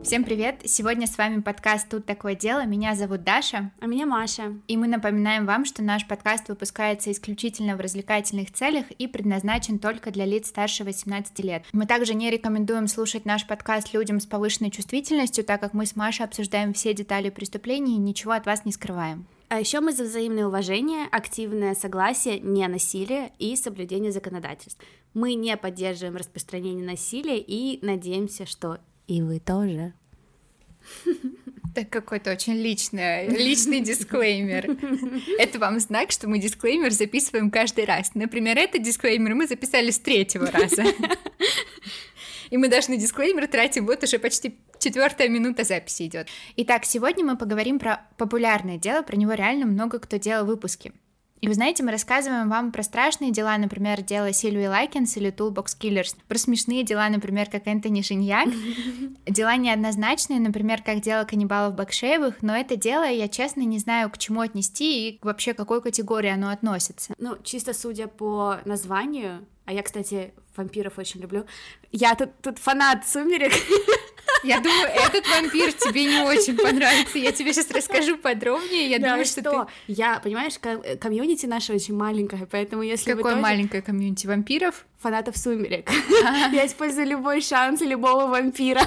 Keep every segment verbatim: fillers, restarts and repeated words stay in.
Всем привет! Сегодня с вами подкаст «Тут такое дело». Меня зовут Даша. А меня Маша. И мы напоминаем вам, что наш подкаст выпускается исключительно в развлекательных целях и предназначен только для лиц старше восемнадцати лет. Мы также не рекомендуем слушать наш подкаст людям с повышенной чувствительностью, так как мы с Машей обсуждаем все детали преступлений и ничего от вас не скрываем. А еще мы за взаимное уважение, активное согласие, не насилие и соблюдение законодательств. Мы не поддерживаем распространение насилия и надеемся, что и вы тоже. Так какой-то очень личный, личный дисклеймер. Это вам знак, что мы дисклеймер записываем каждый раз. Например, этот дисклеймер мы записали с третьего раза. И мы даже на дисклеймер тратим, вот уже почти четвертая минута записи идет. Итак, сегодня мы поговорим про популярное дело, про него реально много кто делал выпуски. И вы знаете, мы рассказываем вам про страшные дела, например, дело Сильвии Лайкинс или Toolbox Killers, про смешные дела, например, как Энтони Шиньяк, дела неоднозначные, например, как дело каннибалов Бакшеевых, но это дело, я честно не знаю, к чему отнести и вообще к какой категории оно относится. Ну, чисто судя по названию, а я, кстати, вампиров очень люблю, я тут, тут фанат «Сумерек». Я думаю, этот вампир тебе не очень понравится. Я тебе сейчас расскажу подробнее. Я да, думаю, что, что ты... Я, понимаешь, комьюнити наше очень маленькое, поэтому если Какое вы тоже... маленькое комьюнити вампиров? Фанатов «Сумерек». Я использую любой шанс любого вампира.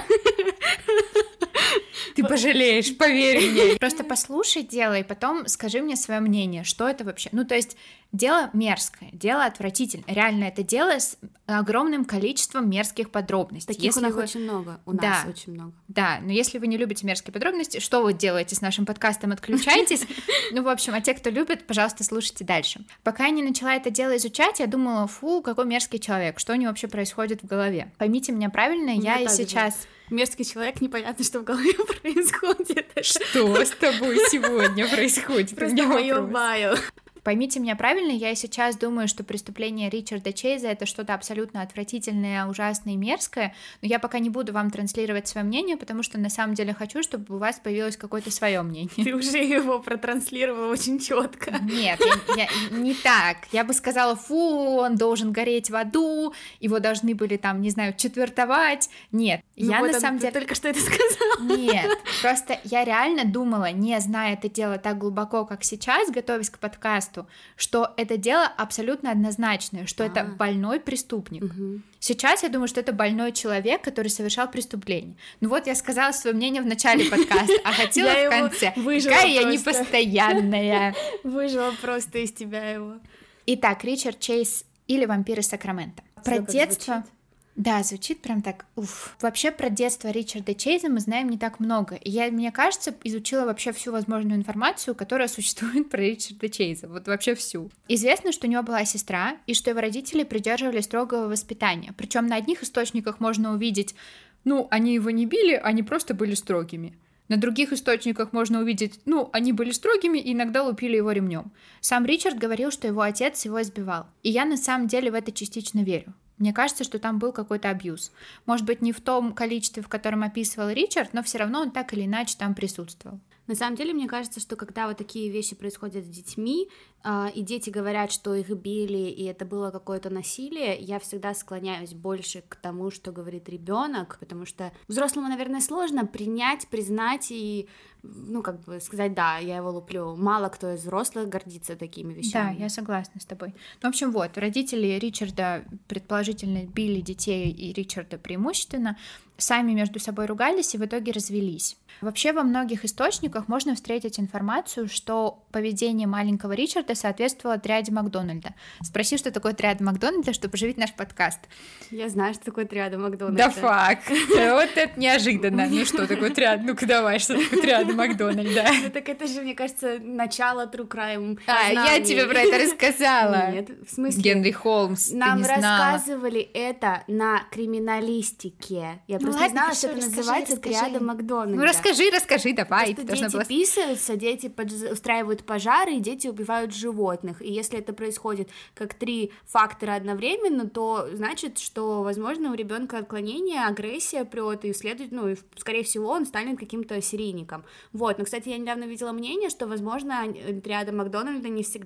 Ты пожалеешь, поверь мне. Просто послушай дело и потом скажи мне свое мнение, что это вообще. Ну, то есть дело мерзкое, дело отвратительное. Реально, это дело с огромным количеством мерзких подробностей. Таких если у нас вы... очень много, у да, нас очень много. Да, но если вы не любите мерзкие подробности, что вы делаете с нашим подкастом? Отключайтесь. Ну, в общем, а те, кто любит, пожалуйста, слушайте дальше. Пока я не начала это дело изучать, я думала, фу, какой мерзкий человек, что у него вообще происходит в голове. Поймите меня правильно, я и сейчас... Мерзкий человек, непонятно, что в голове происходит. Что с тобой сегодня происходит? Просто мою баю. Поймите меня правильно, я и сейчас думаю, что преступление Ричарда Чейза — это что-то абсолютно отвратительное, ужасное и мерзкое, но я пока не буду вам транслировать свое мнение, потому что на самом деле хочу, чтобы у вас появилось какое-то свое мнение. Ты уже его протранслировала очень четко. Нет, я, я, не так. Я бы сказала, фу, он должен гореть в аду, его должны были там, не знаю, четвертовать. Нет, ну я вот на он, самом деле... только что это сказала. Нет, просто я реально думала, не зная это дело так глубоко, как сейчас, готовясь к подкасту, что это дело абсолютно однозначное, что А-а-а. это больной преступник. Угу. Сейчас я думаю, что это больной человек, который совершал преступление. Ну вот я сказала свое мнение в начале подкаста, а хотела в конце. Какая я непостоянная. Выжила просто из тебя его. Итак, Ричард Чейз или «Вампир из Сакрамента». Про детство... Да, звучит прям так, уф. Вообще про детство Ричарда Чейза мы знаем не так много. И я, мне кажется, изучила вообще всю возможную информацию, которая существует про Ричарда Чейза. Вот вообще всю. Известно, что у него была сестра, и что его родители придерживались строгого воспитания. Причем на одних источниках можно увидеть, ну, они его не били, они просто были строгими. На других источниках можно увидеть, ну, они были строгими и иногда лупили его ремнем. Сам Ричард говорил, что его отец его избивал. И я на самом деле в это частично верю. Мне кажется, что там был какой-то абьюз. Может быть, не в том количестве, в котором описывал Ричард, но все равно он так или иначе там присутствовал. На самом деле, мне кажется, что когда вот такие вещи происходят с детьми, э, и дети говорят, что их били, и это было какое-то насилие, я всегда склоняюсь больше к тому, что говорит ребенок, потому что взрослому, наверное, сложно принять, признать и, ну, как бы сказать, да, я его луплю. Мало кто из взрослых гордится такими вещами. Да, я согласна с тобой. Ну, в общем, вот, родители Ричарда предположительно били детей, и Ричарда преимущественно, сами между собой ругались и в итоге развелись. Вообще во многих источниках можно встретить информацию, что поведение маленького Ричарда соответствовало триаде Макдональда. Спроси, что такое триада Макдональда, чтобы оживить наш подкаст. Я знаю, что такое триада Макдональда. Да факт! Вот это неожиданно. Ну что такое триада? Ну-ка давай, что такое триада Макдональда? Ну так это же, мне кажется, начало True Crime. А, я тебе про это рассказала. Нет, в смысле? Генри Холмс, ты Нам не знала. рассказывали это на криминалистике. Я Ну просто ладно, не знала, хорошо, что это расскажи, называется расскажи. триада Макдональда. Ну расскажи, расскажи, давай. Просто Ты должна дети была... писаются, дети под... устраивают пожары, и дети убивают животных. И если это происходит как три фактора одновременно, то значит, что, возможно, у ребенка отклонение, агрессия прет, и следует, ну, и, скорее всего, он станет каким-то серийником. Вот. Но, кстати, я недавно видела мнение, что, возможно, триада Макдональда не всегда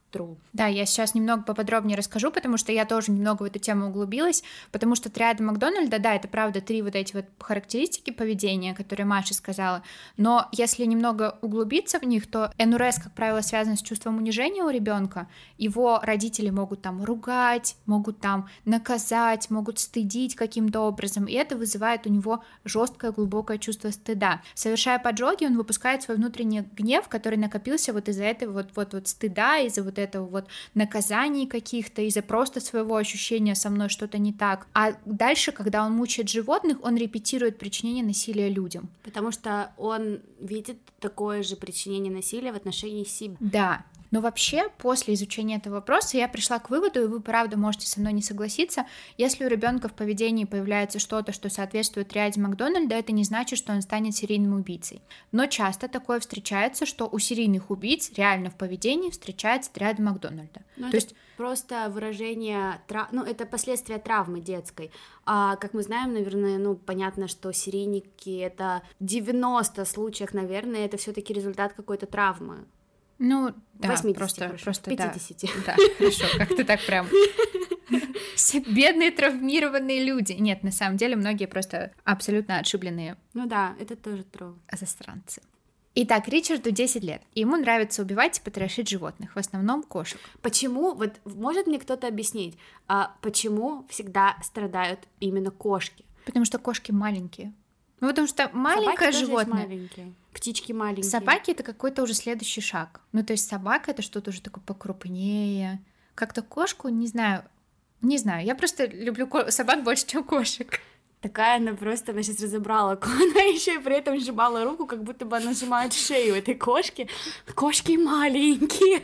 true. Да, я сейчас немного поподробнее расскажу, потому что я тоже немного в эту тему углубилась, потому что триада Макдональда, да, это правда три вот эти вот характеристики поведения, которые Маша сказала, но если немного углубиться в них, то эн эр эс, как правило, связан с чувством унижения у ребенка. Его родители могут там ругать, могут там наказать, могут стыдить каким-то образом, и это вызывает у него жесткое, глубокое чувство стыда. Совершая поджоги, он выпускает свой внутренний гнев, который накопился вот из-за этого вот, вот, вот стыда, из-за вот этого вот наказаний каких-то, из-за просто своего ощущения со мной что-то не так. А дальше, когда он мучает животных, он репетирует причинение насилия людям. Потому что он видит такое же причинение насилия в отношении себя. Да. Но вообще, после изучения этого вопроса я пришла к выводу, и вы, правда, можете со мной не согласиться, если у ребенка в поведении появляется что-то, что соответствует триаде Макдональда, это не значит, что он станет серийным убийцей. Но часто такое встречается, что у серийных убийц реально в поведении встречается триада Макдональда. Ну, То это есть просто выражение, трав... ну, это последствия травмы детской. А, как мы знаем, наверное, ну, понятно, что серийники — это в девяноста случаях, наверное, это все-таки результат какой-то травмы. Ну, да, восемьдесят, просто, хорошо, просто пятьдесят. Да, да, хорошо, как-то так прям. Все бедные травмированные люди. Нет, на самом деле многие просто абсолютно отшибленные. Ну да, это тоже true. Засранцы. Итак, Ричарду десять лет, и ему нравится убивать и потрошить животных, в основном кошек. Почему, вот может мне кто-то объяснить, а почему всегда страдают именно кошки? Потому что кошки маленькие. Ну, потому что маленькое Собаки животное. тоже есть маленькие. Птички маленькие. Собаки — это какой-то уже следующий шаг. Ну, то есть собака — это что-то уже такое покрупнее. Как-то кошку, не знаю, не знаю. Я просто люблю ко- собак больше, чем кошек. Такая она просто, она сейчас разобрала, она еще и при этом сжимала руку, как будто бы она сжимает шею этой кошки. Кошки маленькие.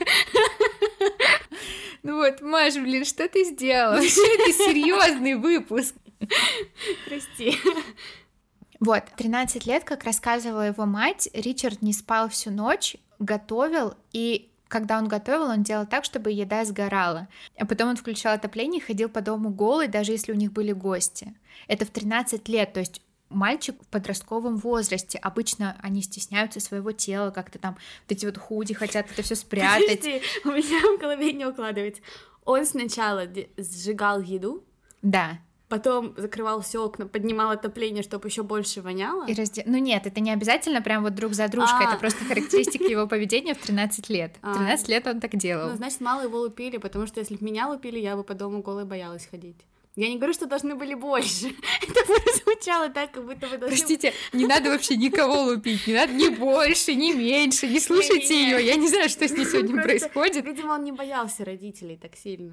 Ну вот, Маш, блин, что ты сделала? Вообще, это серьезный выпуск. Прости. Вот, тринадцать лет, как рассказывала его мать, Ричард не спал всю ночь, готовил, и когда он готовил, он делал так, чтобы еда сгорала. А потом он включал отопление и ходил по дому голый, даже если у них были гости. Это в тринадцать лет, то есть мальчик в подростковом возрасте. Обычно они стесняются своего тела, как-то там вот эти вот худи хотят это все спрятать. Подожди, у меня в голове не укладывается. Он сначала сжигал еду. Да. Потом закрывал все окна, поднимал отопление, чтобы еще больше воняло. И разде... Ну нет, это не обязательно прям вот друг за дружкой, А. это просто характеристика его поведения в тринадцать лет. В тринадцать лет он так делал. Ну, значит, мало его лупили, потому что если бы меня лупили, я бы по дому голой боялась ходить. Я не говорю, что должны были больше. Это прозвучало так, как будто вы должны... Простите, не надо вообще никого лупить, не надо ни больше, ни меньше, не слушайте ее. Я не знаю, что с ней сегодня происходит. Видимо, он не боялся родителей так сильно.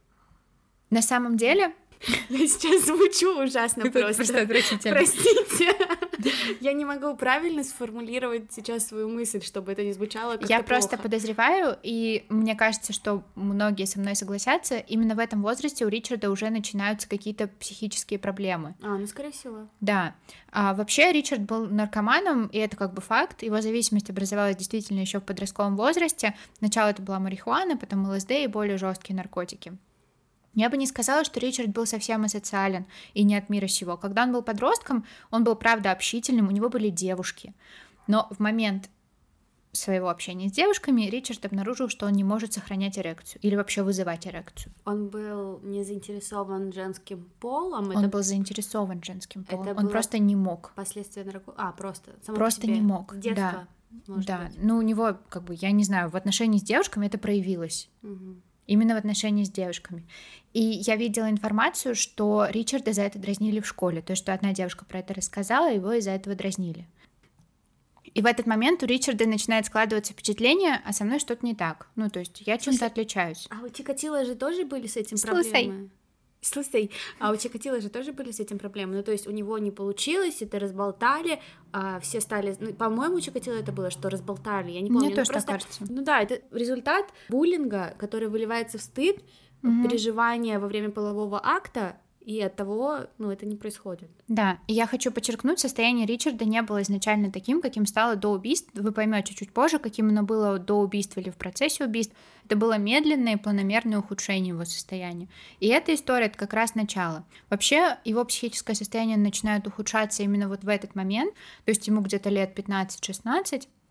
На самом деле... Я сейчас звучу ужасно Это просто. просто отвратительно. Простите. Я не могу правильно сформулировать сейчас свою мысль, чтобы это не звучало как-то Я просто плохо. подозреваю, и мне кажется, что многие со мной согласятся, именно в этом возрасте у Ричарда уже начинаются какие-то психические проблемы. А, ну, скорее всего. Да. А вообще Ричард был наркоманом, и это как бы факт. Его зависимость образовалась действительно еще в подростковом возрасте. Сначала это была марихуана, потом эл эс дэ и более жесткие наркотики. Я бы не сказала, что Ричард был совсем асоциален и не от мира сего. Когда он был подростком, он был, правда, общительным, у него были девушки. Но в момент своего общения с девушками Ричард обнаружил, что он не может сохранять эрекцию или вообще вызывать эрекцию. Он был не заинтересован женским полом? Он это... был заинтересован женским полом, Это он было просто не мог. Последствия нарко... А, просто. Само Просто по себе. не мог, С детства, да. может Да, быть. ну у него, как бы, я не знаю, в отношении с девушками это проявилось. Угу. Именно в отношении с девушками. И я видела информацию, что Ричарда за это дразнили в школе. То есть, что одна девушка про это рассказала, его из-за этого дразнили. И в этот момент у Ричарда начинает складываться впечатление, а со мной что-то не так. Ну, то есть, я чем-то отличаюсь. А у Чикатило же тоже были с этим Слушай. проблемы? Слушай, а у Чикатило же тоже были с этим проблемы. Ну, то есть у него не получилось, это разболтали, а все стали... Ну, по-моему, у Чикатило это было, что разболтали, я не помню. Мне тоже так просто... кажется. Ну да, это результат буллинга, который выливается в стыд, Мгм. переживания во время полового акта, и от того, ну, это не происходит. Да, и я хочу подчеркнуть, состояние Ричарда не было изначально таким, каким стало до убийств. Вы поймете чуть позже, каким оно было до убийств или в процессе убийств. Это было медленное и планомерное ухудшение его состояния. И эта история — это как раз начало. Вообще, его психическое состояние начинает ухудшаться именно вот в этот момент, то есть ему где-то лет пятнадцать-шестнадцать,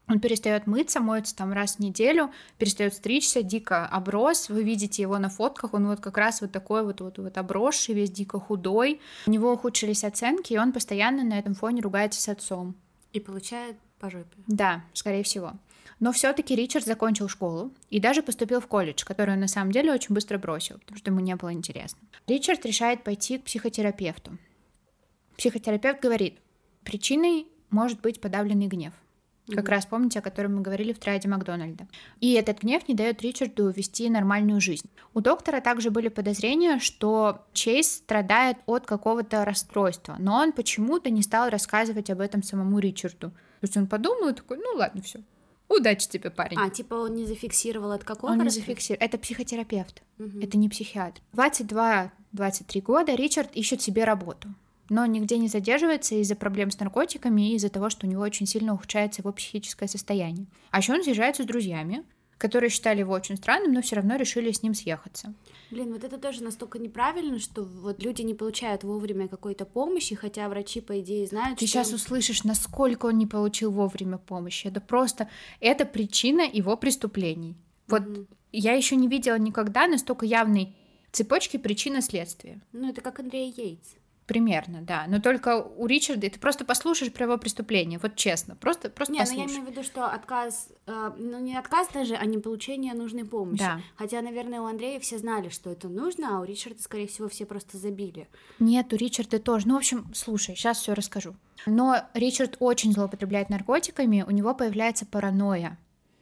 Он перестает мыться, моется там раз в неделю, перестает стричься, дико оброс. Вы видите его на фотках, он вот как раз вот такой вот, вот, вот обросший, весь дико худой. У него ухудшились оценки, и он постоянно на этом фоне ругается с отцом. И получает по жопе. Да, скорее всего. Но все-таки Ричард закончил школу и даже поступил в колледж, который он на самом деле очень быстро бросил, потому что ему не было интересно. Ричард решает пойти к психотерапевту. Психотерапевт говорит, причиной может быть подавленный гнев. Как mm-hmm. раз помните, о котором мы говорили в триаде Макдональда. И этот гнев не дает Ричарду вести нормальную жизнь. У доктора также были подозрения, что Чейз страдает от какого-то расстройства, но он почему-то не стал рассказывать об этом самому Ричарду. То есть он подумал и такой, ну ладно, все. Удачи тебе, парень. А, типа он не зафиксировал от какого? Он не зафиксировал. Это психотерапевт, угу. Это не психиатр. двадцать два - двадцать три года Ричард ищет себе работу, но нигде не задерживается из-за проблем с наркотиками и из-за того, что у него очень сильно ухудшается его психическое состояние. А еще он съезжается с друзьями, которые считали его очень странным, но все равно решили с ним съехаться. Блин, вот это тоже настолько неправильно, что вот люди не получают вовремя какой-то помощи, хотя врачи, по идее, знают, Ты что... сейчас услышишь, насколько он не получил вовремя помощи. Это просто... Это причина его преступлений. Вот mm-hmm. я еще не видела никогда настолько явной цепочки причинно-следствия. Ну, это как Андрей Йейтс. Примерно, да. Но только у Ричарда ты просто послушаешь про его преступление, вот честно, просто, просто не, послушай. Не, ну я имею в виду, что отказ, э, ну не отказ даже, а не получение нужной помощи. Да. Хотя, наверное, у Андрея все знали, что это нужно, а у Ричарда, скорее всего, все просто забили. Нет, у Ричарда тоже. Ну, в общем, слушай, сейчас все расскажу. Но Ричард очень злоупотребляет наркотиками, у него появляется паранойя.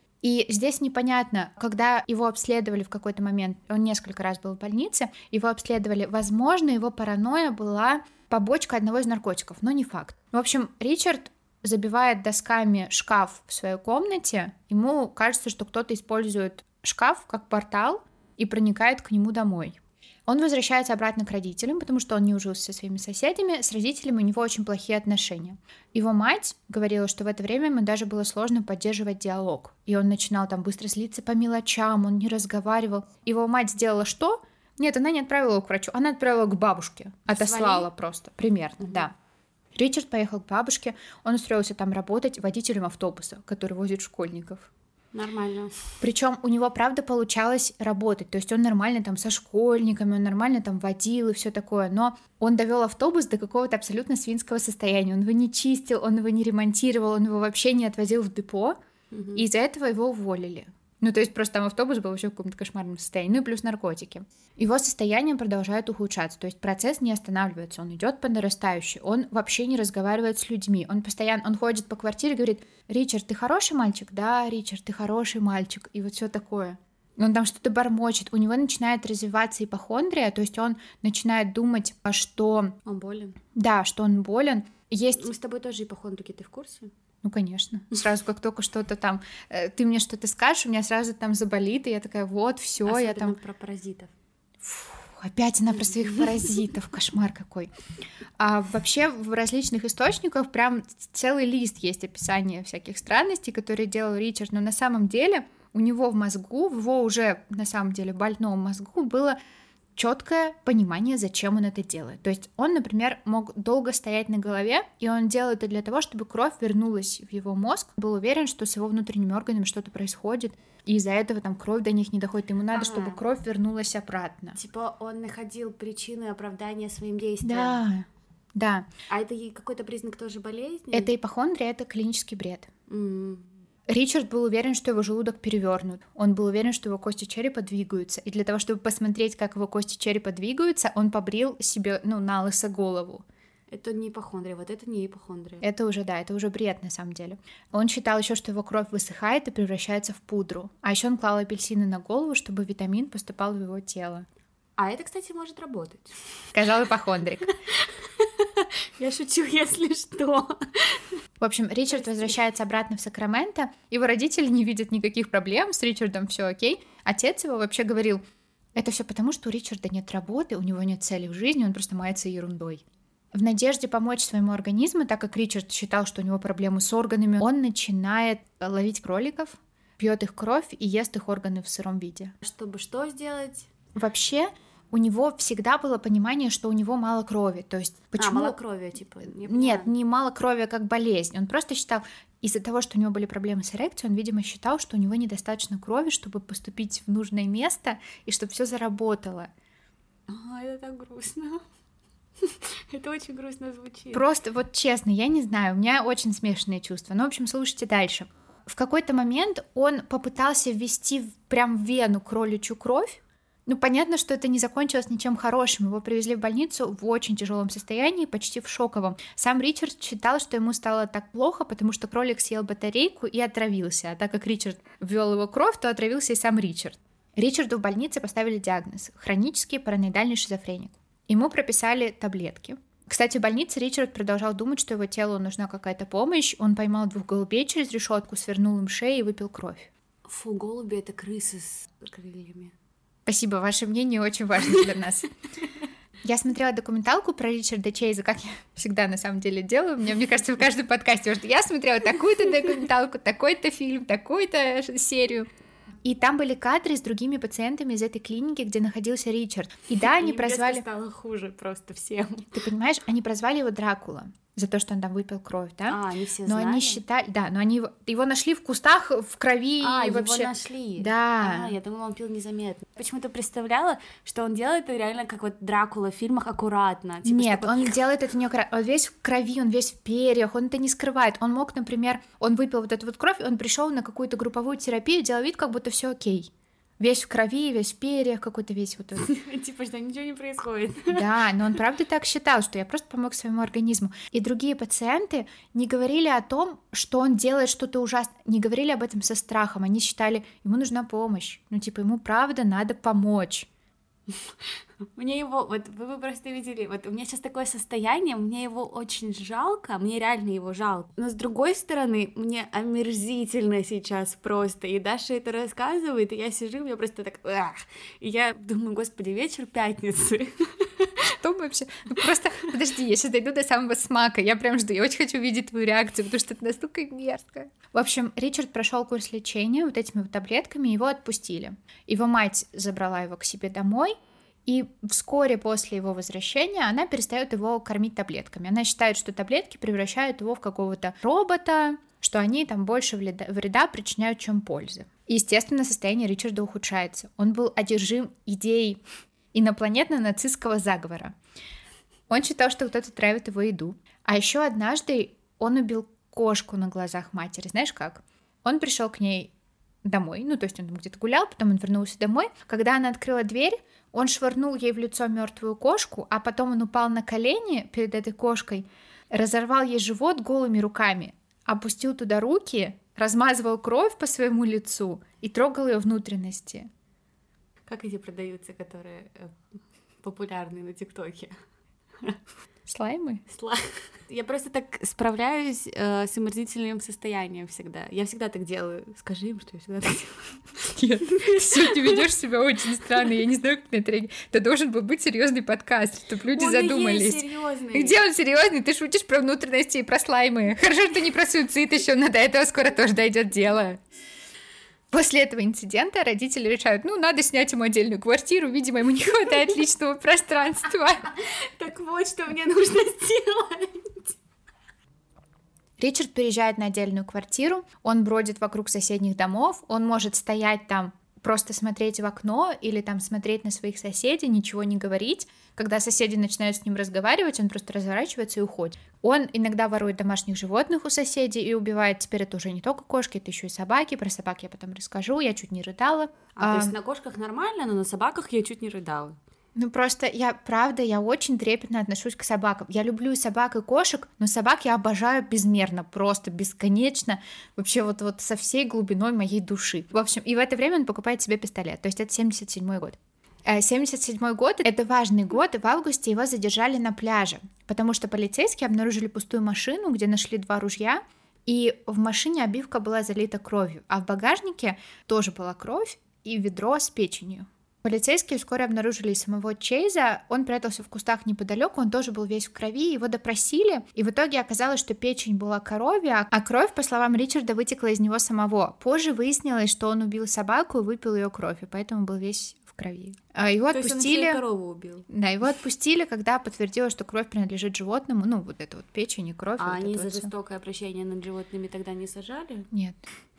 И здесь непонятно, когда его обследовали в какой-то момент, он несколько раз был в больнице, его обследовали, возможно, его паранойя была побочка одного из наркотиков, но не факт. В общем, Ричард забивает досками шкаф в своей комнате, ему кажется, что кто-то использует шкаф как портал и проникает к нему домой. Он возвращается обратно к родителям, потому что он не ужился со своими соседями. С родителями у него очень плохие отношения. Его мать говорила, что в это время ему даже было сложно поддерживать диалог. И он начинал там быстро злиться по мелочам, он не разговаривал. Его мать сделала что? Нет, она не отправила его к врачу, она отправила к бабушке. Отослала Свали? Просто, примерно, mm-hmm. да. Ричард поехал к бабушке, он устроился там работать водителем автобуса, который возит школьников. Нормально. Причем у него, правда, получалось работать. То есть он нормально там со школьниками, он нормально там водил и все такое. Но он довел автобус до какого-то абсолютно свинского состояния. Он его не чистил, он его не ремонтировал, он его вообще не отвозил в депо. Угу. И из-за этого его уволили. Ну, то есть просто там автобус был вообще в каком-то кошмарном состоянии. Ну и плюс наркотики. Его состояние продолжает ухудшаться. То есть процесс не останавливается, он идет по нарастающей. Он вообще не разговаривает с людьми. Он постоянно, он ходит по квартире и говорит: Ричард, ты хороший мальчик? Да, Ричард, ты хороший мальчик. И вот все такое. Он там что-то бормочет. У него начинает развиваться ипохондрия, то есть он начинает думать, что... Он болен. Да, что он болен. Есть... Мы с тобой тоже ипохондрики, ты в курсе? Ну, конечно. Сразу, как только что-то там, э, ты мне что-то скажешь, у меня сразу там заболит, и я такая, вот, все, я там... про паразитов. Фу, опять она про своих паразитов, кошмар какой. А вообще в различных источниках прям целый лист есть описание всяких странностей, которые делал Ричард, но на самом деле у него в мозгу, в его уже на самом деле больном мозгу было четкое понимание, зачем он это делает. То есть он, например, мог долго стоять на голове, и он делал это для того, чтобы кровь вернулась в его мозг. Был уверен, что с его внутренними органами что-то происходит, и из-за этого там кровь до них не доходит. Ему надо, ага. чтобы кровь вернулась обратно. Типа он находил причины оправдания своим действиям. Да, да. А это какой-то признак тоже болезни? Это ипохондрия, это клинический бред. Mm. Ричард был уверен, что его желудок перевернут. Он был уверен, что его кости черепа двигаются. И для того, чтобы посмотреть, как его кости черепа двигаются, он побрил себе, ну, на лысо голову. Это не ипохондрия, вот это не ипохондрия. Это уже, да, это уже бред на самом деле. Он считал еще, что его кровь высыхает и превращается в пудру. А еще он клал апельсины на голову, чтобы витамин поступал в его тело. А это, кстати, может работать. Сказал ипохондрик. Я шучу, если что. В общем, Ричард возвращается обратно в Сакраменто. Его родители не видят никаких проблем, с Ричардом все окей. Отец его вообще говорил: это все потому, что у Ричарда нет работы, у него нет цели в жизни, он просто мается ерундой. В надежде помочь своему организму, так как Ричард считал, что у него проблемы с органами, он начинает ловить кроликов, пьет их кровь и ест их органы в сыром виде. Чтобы что сделать? Вообще, у него всегда было понимание, что у него мало крови. То есть почему... А, малокровие, типа? Не Нет, не малокровие как болезнь. Он просто считал, из-за того, что у него были проблемы с эрекцией, он, видимо, считал, что у него недостаточно крови, чтобы поступить в нужное место и чтобы все заработало. А, это так грустно. Это очень грустно звучит. Просто вот честно, я не знаю, у меня очень смешанные чувства. Ну, в общем, слушайте дальше. В какой-то момент он попытался ввести в, прям в вену кроличью кровь. Ну, понятно, что это не закончилось ничем хорошим. Его привезли в больницу в очень тяжелом состоянии, почти в шоковом. Сам Ричард считал, что ему стало так плохо, потому что кролик съел батарейку и отравился. А так как Ричард ввел его кровь, то отравился и сам Ричард. Ричарду в больнице поставили диагноз – хронический параноидальный шизофреник. Ему прописали таблетки. Кстати, в больнице Ричард продолжал думать, что его телу нужна какая-то помощь. Он поймал двух голубей через решетку, свернул им шеи и выпил кровь. Фу, голуби — это крысы с крыльями. Спасибо, ваше мнение очень важно для нас. Я смотрела документалку про Ричарда Чейза, как я всегда на самом деле делаю. Мне, мне кажется, в каждом подкасте, потому что я смотрела такую-то документалку, такой-то фильм, такую-то серию. И там были кадры с другими пациентами из этой клиники, где находился Ричард. И да, они прозвали... стало хуже просто всем. Ты понимаешь, они прозвали его Дракула за то, что он там выпил кровь, да? А, они все но знали? они считали... Да, но они его, его нашли в кустах, в крови. А, и его вообще... нашли? Да. А, я думала, он пил незаметно. Почему-то представляла, что он делает это реально как вот Дракула в фильмах аккуратно. Типа, Нет, чтобы... он делает это не аккуратно. Он весь в крови, он весь в перьях, он это не скрывает. Он мог, например, он выпил вот эту вот кровь, он пришел на какую-то групповую терапию, делал вид, как будто все окей. Весь в крови, весь в перьях, какой-то весь вот этот. Типа, что ничего не происходит. Да, но он правда так считал, что я просто помог своему организму. И другие пациенты не говорили о том, что он делает что-то ужасное, не говорили об этом со страхом. Они считали, ему нужна помощь. Ну, типа, ему правда надо помочь. Мне его, вот вы бы просто видели, вот у меня сейчас такое состояние, мне его очень жалко, мне реально его жалко, но с другой стороны, мне омерзительно сейчас просто, и Даша это рассказывает, и я сижу, у меня просто так, ах, и я думаю, господи, вечер пятницы. Что вообще? Ну, просто, подожди, я сейчас дойду до самого смака, я прям жду, я очень хочу увидеть твою реакцию, потому что это настолько мерзко. В общем, Ричард прошел курс лечения вот этими вот таблетками, его отпустили. Его мать забрала его к себе домой, и вскоре после его возвращения она перестает его кормить таблетками. Она считает, что таблетки превращают его в какого-то робота, что они там больше вреда, вреда причиняют, чем пользы. И, естественно, состояние Ричарда ухудшается. Он был одержим идеей инопланетно-нацистского заговора. Он считал, что кто-то травит его еду. А еще однажды он убил кошку на глазах матери. Знаешь как? Он пришел к ней домой, ну, то есть он там где-то гулял, потом он вернулся домой. Когда она открыла дверь, он швырнул ей в лицо мертвую кошку, а потом он упал на колени перед этой кошкой, разорвал ей живот голыми руками, опустил туда руки, размазывал кровь по своему лицу и трогал ее внутренности. Как эти продаются, которые э, популярны на ТикТоке? Слаймы? Слайм. Я просто так справляюсь э, с омерзительным состоянием всегда. Я всегда так делаю. Скажи им, что я всегда так делаю. Нет, ты сегодня ведешь себя очень странно. Я не знаю, как на это реагировать. Это должен был быть серьезный подкаст, чтобы люди он задумались. Он серьезный. Где он серьезный? Ты шутишь про внутренности и про слаймы. Хорошо, что не про суицид еще, но до этого скоро тоже дойдет дело. После этого инцидента родители решают, ну, надо снять ему отдельную квартиру, видимо, ему не хватает личного пространства. Так вот, что мне нужно сделать. Ричард переезжает на отдельную квартиру, он бродит вокруг соседних домов, он может стоять там, просто смотреть в окно или там смотреть на своих соседей, ничего не говорить. Когда соседи начинают с ним разговаривать, он просто разворачивается и уходит. Он иногда ворует домашних животных у соседей и убивает. Теперь это уже не только кошки, это еще и собаки. Про собак я потом расскажу, я чуть не рыдала. А, а то есть на кошках нормально, но на собаках я чуть не рыдала. Ну просто я, правда, я очень трепетно отношусь к собакам. Я люблю и собак, и кошек, но собак я обожаю безмерно, просто бесконечно, вообще вот, вот со всей глубиной моей души. В общем, и в это время он покупает себе пистолет, то есть это семьдесят седьмой год. семьдесят седьмой год — это важный год, и в августе его задержали на пляже, потому что полицейские обнаружили пустую машину, где нашли два ружья, и в машине обивка была залита кровью, а в багажнике тоже была кровь и ведро с печенью. Полицейские вскоре обнаружили и самого Чейза, он прятался в кустах неподалеку, он тоже был весь в крови, его допросили, и в итоге оказалось, что печень была коровья, а кровь, по словам Ричарда, вытекла из него самого. Позже выяснилось, что он убил собаку и выпил ее кровь, и поэтому был весь в в крови. Его То отпустили... есть он корову убил. Да, его отпустили, когда подтвердилось, что кровь принадлежит животному, ну, вот это вот печень и кровь. А вот они за вот жестокое обращение над животными тогда не сажали? Нет.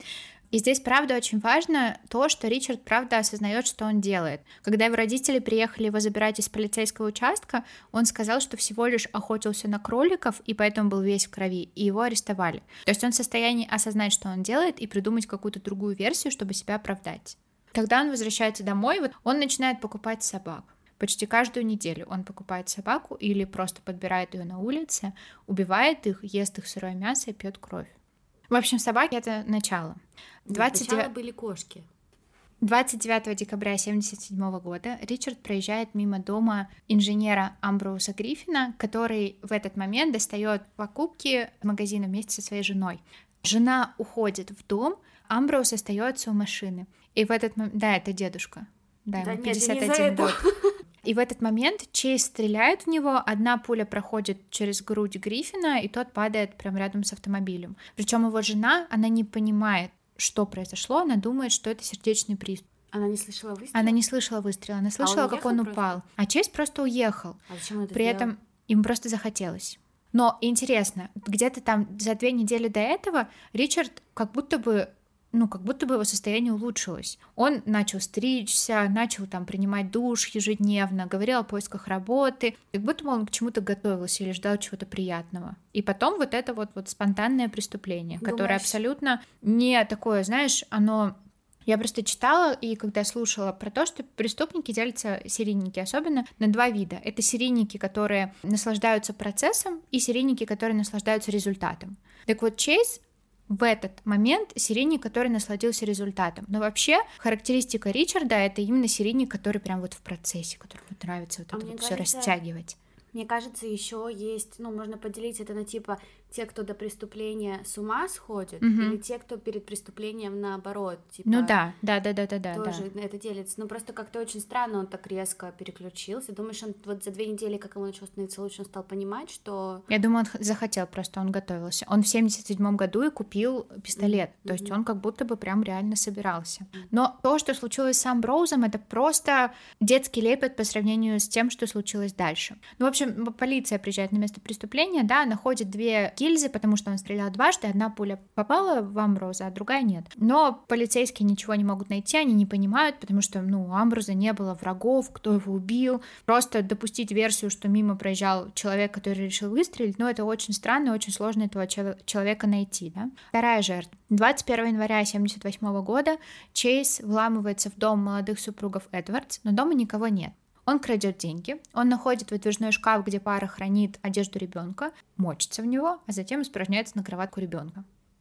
И здесь, правда, очень важно то, что Ричард, правда, осознает, что он делает. Когда его родители приехали его забирать из полицейского участка, он сказал, что всего лишь охотился на кроликов, и поэтому был весь в крови, и его арестовали. То есть он в состоянии осознать, что он делает, и придумать какую-то другую версию, чтобы себя оправдать. Когда он возвращается домой, вот он начинает покупать собак. Почти каждую неделю он покупает собаку или просто подбирает ее на улице, убивает их, ест их сырое мясо и пьет кровь. В общем, собаки — это начало. двадцать девятого... Начало были кошки. двадцать девятого декабря тысяча девятьсот семьдесят седьмого года Ричард проезжает мимо дома инженера Амброуза Гриффина, который в этот момент достает покупки в магазине вместе со своей женой. Жена уходит в дом, Амброуз остается у машины. И в этот момент... Да, это дедушка. Да, ему да пятьдесят один год. И в этот момент Чейз стреляет в него, одна пуля проходит через грудь Гриффина, и тот падает прямо рядом с автомобилем. Причем его жена, она не понимает, что произошло, она думает, что это сердечный приступ. Она не слышала выстрела? Она не слышала выстрела, она слышала, а он как он просто? упал. А Чейз просто уехал. А зачем он это При сделал? этом им просто захотелось. Но интересно, где-то там за две недели до этого Ричард как будто бы ну, как будто бы его состояние улучшилось. Он начал стричься, начал там принимать душ ежедневно, говорил о поисках работы, как будто бы он к чему-то готовился или ждал чего-то приятного. И потом вот это вот, вот спонтанное преступление, Думаешь? которое абсолютно не такое, знаешь, оно... Я просто читала, и когда слушала про то, что преступники делятся, серийники особенно, на два вида. Это серийники, которые наслаждаются процессом, и серийники, которые наслаждаются результатом. Так вот, Чейз в этот момент серийник, который насладился результатом. Но вообще характеристика Ричарда — это именно серийник, который прям вот в процессе, которому нравится вот а это вот кажется, все растягивать. Мне кажется, еще есть, ну, можно поделить это на типа те, кто до преступления с ума сходит, угу. или те, кто перед преступлением наоборот, типа. Ну да, да, да, да, да, да. Тоже да. это делится. Ну просто как-то очень странно он так резко переключился. Думаешь, он вот за две недели, как ему начал становиться лучше, он стал понимать, что. Я думаю, он захотел, просто он готовился. Он в семьдесят седьмом году и купил пистолет. Mm-hmm. То есть он как будто бы прям реально собирался. Но то, что случилось с Амброузом, это просто детский лепет по сравнению с тем, что случилось дальше. Ну, в общем, полиция приезжает на место преступления, да, находит две гильзы, потому что он стрелял дважды, одна пуля попала в Амброуза, а другая нет. Но полицейские ничего не могут найти, они не понимают, потому что, ну, у Амброуза не было врагов, кто его убил. Просто допустить версию, что мимо проезжал человек, который решил выстрелить, ну, это очень странно, очень сложно этого человека найти, да. Вторая жертва. двадцать первого января тысяча девятьсот семьдесят восьмого года Чейз вламывается в дом молодых супругов Эдвардс, но дома никого нет. Он крадет деньги, он находит выдвижной шкаф, где пара хранит одежду ребенка, мочится в него, а затем испражняется на кроватку ребенка.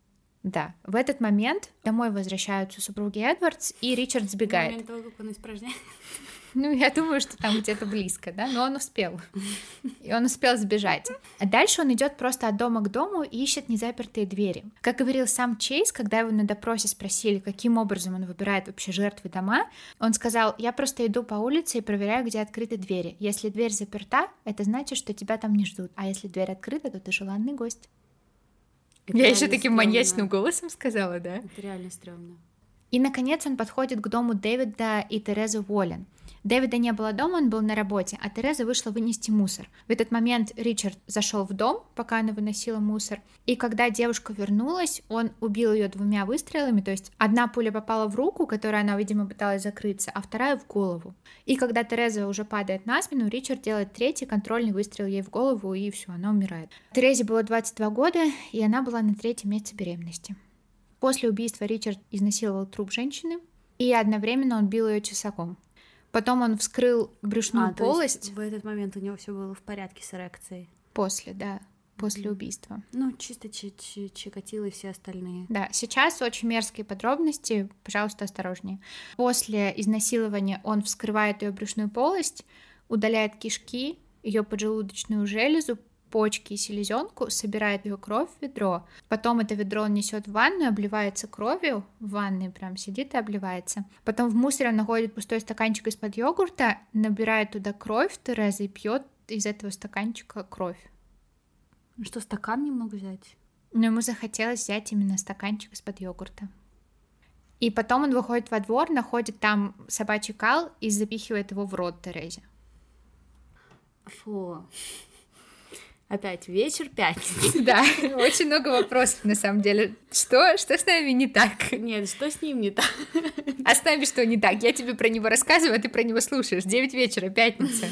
Да, в этот момент домой возвращаются супруги Эдвардс, и Ричард сбегает. В момент того, как он испражняется. Ну, я думаю, что там где-то близко, да, но он успел. И он успел сбежать. А дальше он идет просто от дома к дому и ищет незапертые двери. Как говорил сам Чейз, когда его на допросе спросили, каким образом он выбирает вообще жертвы дома, он сказал: я просто иду по улице и проверяю, где открыты двери. Если дверь заперта, это значит, что тебя там не ждут. А если дверь открыта, то ты желанный гость. Это я еще таким стрёмно. Маньячным голосом сказала, да? Это реально стрёмно. И, наконец, он подходит к дому Дэвида и Терезы Уоллен. Дэвида не было дома, он был на работе, а Тереза вышла вынести мусор. В этот момент Ричард зашел в дом, пока она выносила мусор, и когда девушка вернулась, он убил ее двумя выстрелами, то есть одна пуля попала в руку, которой она, видимо, пыталась закрыться, а вторая в голову. И когда Тереза уже падает на спину, Ричард делает третий контрольный выстрел ей в голову, и все, она умирает. Терезе было двадцать два года, и она была на третьем месяце беременности. После убийства Ричард изнасиловал труп женщины, и одновременно он бил ее тесаком. Потом он вскрыл брюшную а, полость. То есть в этот момент у него все было в порядке с эрекцией. После, да, после mm-hmm. убийства. Ну, чисто Чикатило и все остальные. Да, сейчас очень мерзкие подробности, пожалуйста, осторожнее. После изнасилования он вскрывает ее брюшную полость, удаляет кишки, ее поджелудочную железу, почки и селезенку, собирает ее кровь в ведро. Потом это ведро он несет в ванную, обливается кровью, в ванной прям сидит и обливается. Потом в мусоре он находит пустой стаканчик из-под йогурта, набирает туда кровь Терезы и пьет из этого стаканчика кровь. Ну что, стакан не мог взять? Но ему захотелось взять именно стаканчик из-под йогурта. И потом он выходит во двор, находит там собачий кал и запихивает его в рот Терезе. Фу. Опять вечер пятницы. Да, очень много вопросов на самом деле. Что? Что с нами не так? Нет, что с ним не так? А с нами что не так? Я тебе про него рассказываю, а ты про него слушаешь. Девять вечера, пятница.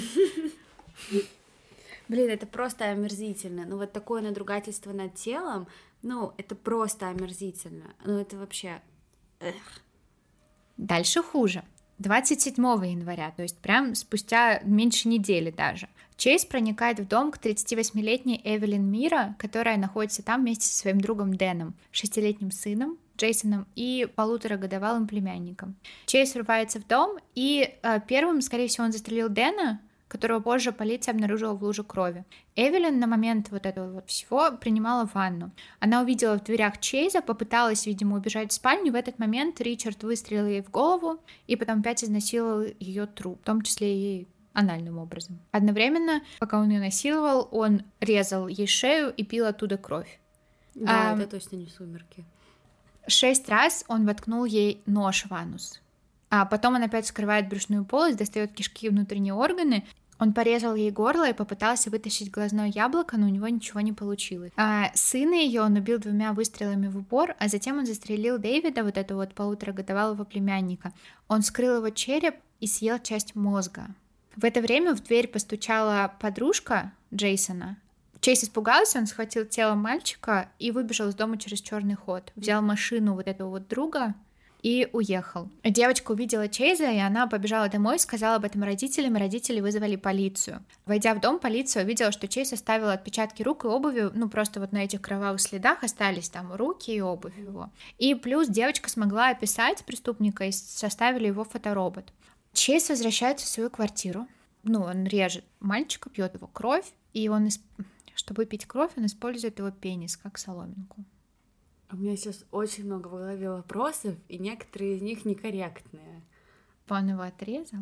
Блин, это просто омерзительно. Ну вот такое надругательство над телом, ну это просто омерзительно. Ну это вообще... Эх. Дальше хуже. двадцать седьмого января, то есть прям спустя меньше недели даже, Чейз проникает в дом к тридцативосьмилетней Эвелин Мира, которая находится там вместе со своим другом Дэном, шестилетним сыном Джейсоном и полуторагодовалым племянником. Чейз врывается в дом, и э, первым, скорее всего, он застрелил Дэна, которого позже полиция обнаружила в луже крови. Эвелин на момент вот этого вот всего принимала ванну. Она увидела в дверях Чейза, попыталась, видимо, убежать в спальню. В этот момент Ричард выстрелил ей в голову и потом опять изнасиловал ее труп, в том числе и анальным образом. Одновременно, пока он ее насиловал, он резал ей шею и пил оттуда кровь. Да, а, это точно не «Сумерки». Шесть раз он воткнул ей нож в анус. А потом он опять вскрывает брюшную полость, достает кишки и внутренние органы. Он порезал ей горло и попытался вытащить глазное яблоко, но у него ничего не получилось. А сына ее он убил двумя выстрелами в упор, а затем он застрелил Дэвида, вот этого вот полуторагодовалого племянника. Он вскрыл его череп и съел часть мозга. В это время в дверь постучала подружка Джейсона. Чейз испугался, он схватил тело мальчика и выбежал из дома через черный ход. Взял машину вот этого вот друга и уехал. Девочка увидела Чейза, и она побежала домой, сказала об этом родителям, и родители вызвали полицию. Войдя в дом, полиция увидела, что Чейз оставил отпечатки рук и обуви, ну просто вот на этих кровавых следах остались там руки и обувь его. И плюс девочка смогла описать преступника, и составили его фоторобот. Чейз возвращается в свою квартиру, ну он режет мальчика, пьет его кровь, и он, чтобы пить кровь, он использует его пенис как соломинку. У меня сейчас очень много в голове вопросов, и некоторые из них некорректные. Он его отрезал?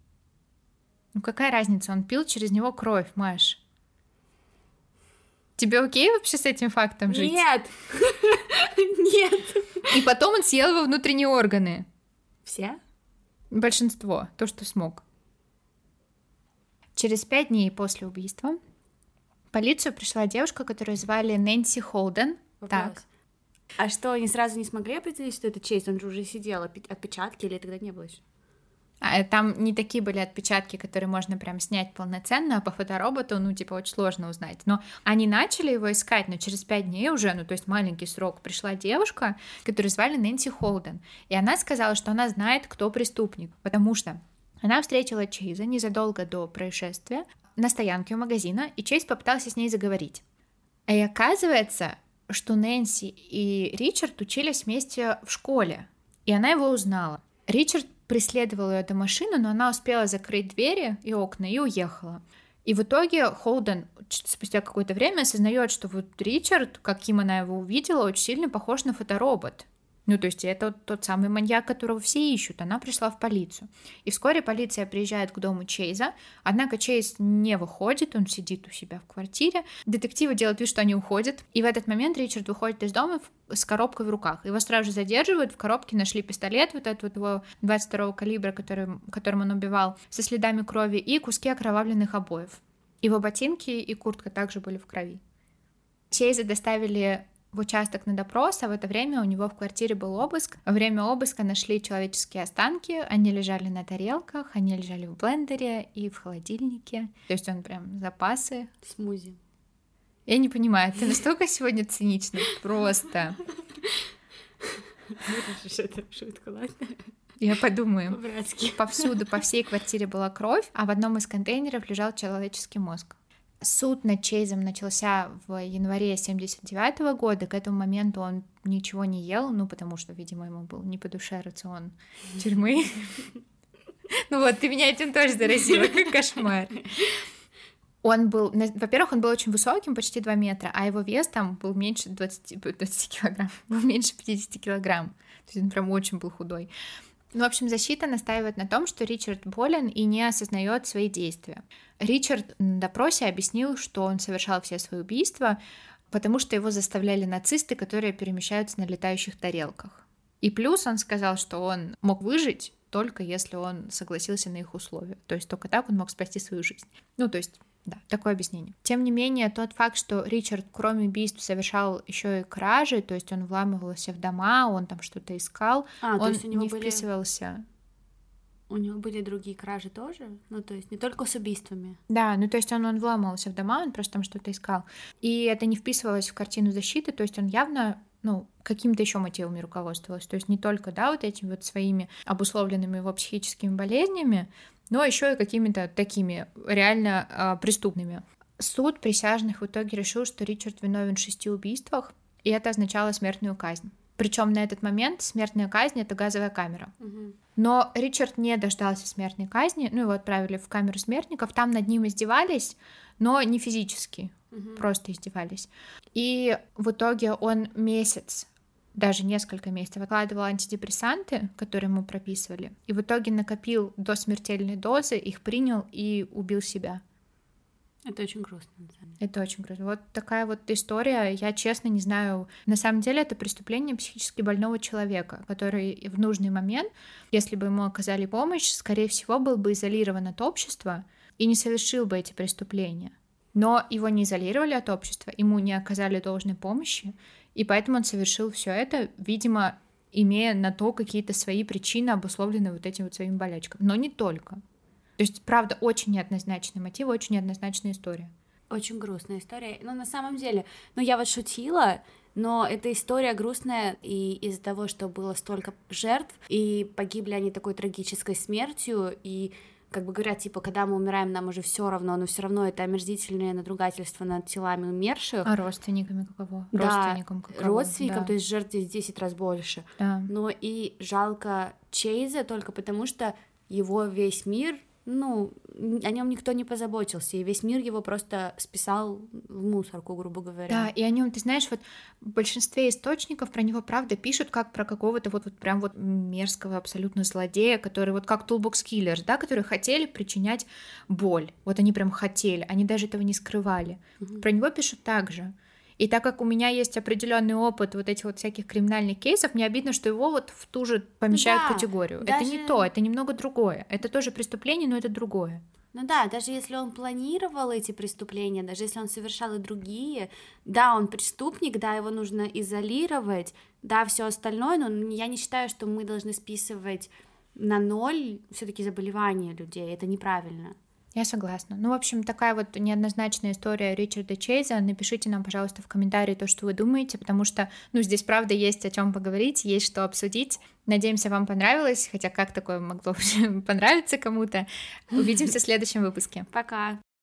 Ну какая разница, он пил через него кровь, Маш. Тебе окей вообще с этим фактом жить? Нет! Нет! И потом он съел его внутренние органы. Все? Большинство, то, что смог. Через пять дней после убийства в полицию пришла девушка, которую звали Нэнси Холден. Вопрос. Так. А что, они сразу не смогли определить, что это Чейз? Он же уже сидел, отпечатки, или тогда не было еще? А, там не такие были отпечатки, которые можно прям снять полноценно, а по фотороботу, ну, типа, очень сложно узнать. Но они начали его искать, но через пять дней уже, ну, то есть маленький срок, пришла девушка, которую звали Нэнси Холден, и она сказала, что она знает, кто преступник, потому что она встретила Чейза незадолго до происшествия на стоянке у магазина, и Чейз попытался с ней заговорить. И оказывается, что Нэнси и Ричард учились вместе в школе, и она его узнала. Ричард преследовал ее до машины, но она успела закрыть двери и окна и уехала. И в итоге Холден спустя какое-то время осознает, что вот Ричард, каким она его увидела, очень сильно похож на фоторобот. Ну, то есть это тот самый маньяк, которого все ищут. Она пришла в полицию. И вскоре полиция приезжает к дому Чейза, однако Чейз не выходит, он сидит у себя в квартире. Детективы делают вид, что они уходят. И в этот момент Ричард выходит из дома с коробкой в руках. Его сразу же задерживают, в коробке нашли пистолет, вот этот вот его двадцать второго калибра, которым, которым он убивал, со следами крови, и куски окровавленных обоев. Его ботинки и куртка также были в крови. Чейза доставили в участок на допрос, а в это время у него в квартире был обыск. Во время обыска нашли человеческие останки, они лежали на тарелках, они лежали в блендере и в холодильнике. То есть он прям запасы. Смузи. Я не понимаю, ты настолько сегодня цинична, просто. Вырежешь эту шутку, ладно? Я подумаю. По-братски. Повсюду, по всей квартире была кровь, а в одном из контейнеров лежал человеческий мозг. Суд над Чейзом начался в январе семьдесят девятого года. К этому моменту он ничего не ел, ну, потому что, видимо, ему был не по душе рацион тюрьмы. Ну вот, ты меня этим тоже заразила, как кошмар. Он был, во-первых, он был очень высоким, почти два метра, а его вес там был меньше двадцати, двадцати килограмм, был меньше пятидесяти килограмм. То есть он прям очень был худой. Ну, в общем, защита настаивает на том, что Ричард болен и не осознает свои действия. Ричард на допросе объяснил, что он совершал все свои убийства, потому что его заставляли нацисты, которые перемещаются на летающих тарелках. И плюс он сказал, что он мог выжить только если он согласился на их условия. То есть только так он мог спасти свою жизнь. Ну, то есть, да, такое объяснение. Тем не менее, тот факт, что Ричард, кроме убийств, совершал еще и кражи, то есть он вламывался в дома, он там что-то искал, а, он не были... вписывался... У него были другие кражи тоже? Ну, то есть не только с убийствами? Да, ну, то есть он, он вламывался в дома, он просто там что-то искал. И это не вписывалось в картину защиты, то есть он явно... ну, какими-то еще мотивами руководствовалась. То есть не только, да, вот этими вот своими обусловленными его психическими болезнями, но еще и какими-то такими реально э, преступными. Суд присяжных в итоге решил, что Ричард виновен в шести убийствах, и это означало смертную казнь. Причем на этот момент смертная казнь — это газовая камера. Угу. Но Ричард не дождался смертной казни, ну, его отправили в камеру смертников, там над ним издевались, но не физически, угу. просто издевались. И в итоге он месяц, даже несколько месяцев откладывал антидепрессанты, которые ему прописывали, и в итоге накопил до смертельной дозы, их принял и убил себя. Это очень грустно, на самом деле. Это очень грустно. Вот такая вот история. Я, честно, не знаю. На самом деле это преступление психически больного человека, который в нужный момент, если бы ему оказали помощь, скорее всего, был бы изолирован от общества и не совершил бы эти преступления. Но его не изолировали от общества, ему не оказали должной помощи, и поэтому он совершил все это, видимо, имея на то какие-то свои причины, обусловленные вот этим вот своим болячкам. Но не только. То есть, правда, очень неоднозначный мотив, очень неоднозначная история. Очень грустная история. Но на самом деле, ну я вот шутила, но эта история грустная и из-за того, что было столько жертв, и погибли они такой трагической смертью, и как бы говорят, типа, когда мы умираем, нам уже все равно, но все равно это омерзительное надругательство над телами умерших. А родственниками каково? Да, родственникам каково? родственникам, да. то есть жертв здесь в десять раз больше. Да. Но и жалко Чейза только потому, что его весь мир, ну, о нем никто не позаботился, и весь мир его просто списал в мусорку, грубо говоря. Да, и о нем, ты знаешь, вот в большинстве источников про него, правда, пишут как про какого-то вот, вот прям вот мерзкого абсолютно злодея, который вот как Toolbox Killers, да, которые хотели причинять боль. Вот они прям хотели, они даже этого не скрывали. Mm-hmm. Про него пишут так же. И так как у меня есть определенный опыт вот этих вот всяких криминальных кейсов, мне обидно, что его вот в ту же помещают да, категорию. Даже... Это не то, это немного другое. Это тоже преступление, но это другое. Ну да, даже если он планировал эти преступления, даже если он совершал и другие, да, он преступник, да, его нужно изолировать, да, все остальное, но я не считаю, что мы должны списывать на ноль все-таки заболевания людей. Это неправильно. Я согласна. Ну, в общем, такая вот неоднозначная история Ричарда Чейза. Напишите нам, пожалуйста, в комментарии то, что вы думаете, потому что, ну, здесь, правда, есть о чем поговорить, есть что обсудить. Надеемся, вам понравилось, хотя как такое могло понравиться кому-то. Увидимся в следующем выпуске. Пока!